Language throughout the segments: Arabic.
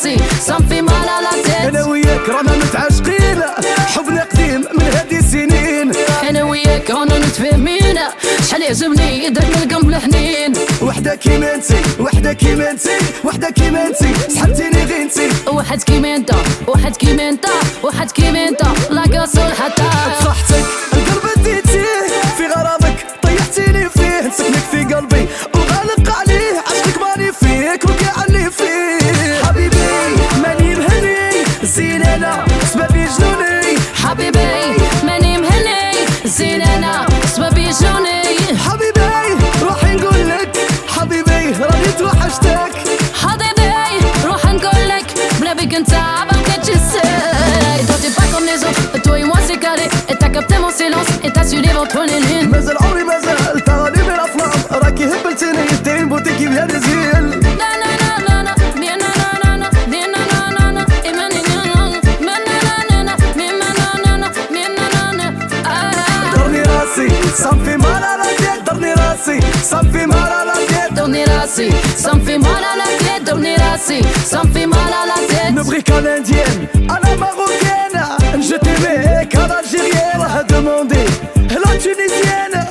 راسي صنفي مال على تيت. انا وياك رانا متعاشقين، حبنا قديم من هذه السنين. انا وياك رانا متفاهمين، شحال يعجبني داك القلب الحنين. وحده كيما انتي، وحده كيما انتي، وحده كيما انتي، سحبتيني غير انتي. واحد كيما انت، واحد كيما انت، واحد كيما انت، لا قصر حتى بصحتك القلب اديتيه، في غرامك طيحتيني فيه. نسكنك في قلبي وغالق عليه، عشقك ماني فيك وكاع اللي فيه. حبيبي ماني مهني، زين انا سببي جنوني. حبيبي ماني مهني، زين انا سببي جوني. حبيبي روحي نقولك، حبيبي راني توحشتك. حبيبي روح نقولك بلا بيك انت بقيت جسد. Toi t'es pas comme les autres, toi et moi c'est carré. Et t'as capté mon silence, et t'as su les ventres les lignes. مازال عمري مازال تراني من افلام، راكي هبلتيني دين بوتيكي بها نزيل. Na na na na na, bien na na na na, bien na na na na, et man na na na, man na na na, bien na na na, bien na na na. درني راسي صنفي مال على تيت، درني راسي صنفي مال على تيت. Tourner rasé, ça me fait mal à la tête. Tourner rasé, ça me fait mal à la tête. نبغيك الانديان انا ماروكيان، je t'aimais كالجيريان. demandé la tunisienne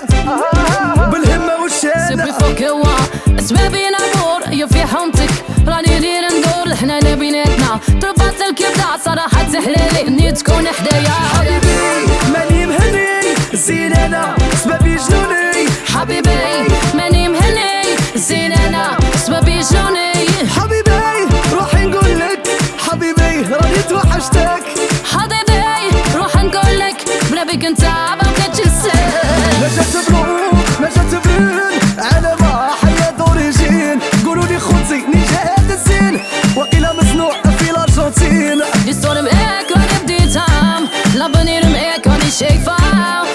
بالهمة C'est والشان. plus fort que moi. اسبابي نامور يفي حومتك، راني ندير ندور الحنانة بيناتنا. تربات الكبدة صراحة تحلالي اني تكون حدايا. حبيبي ماني مهني، زين انا سببي جنوني. حبيبي ماني مهني، زين انا سببي جوني. حبيبي روحي نقولك، حبيبي راني توحشتك. حبيبي روح نقولك بلا بيك انت بقيت جسد. نجات بلون نجات بلون على ما حياة دوريجين. قولولي خوتي نجاهد الزين، وقيلا مصنوع في الارجنتين. L'histoire de mec, on est petit time. L'avenir de mec, on est shake fire.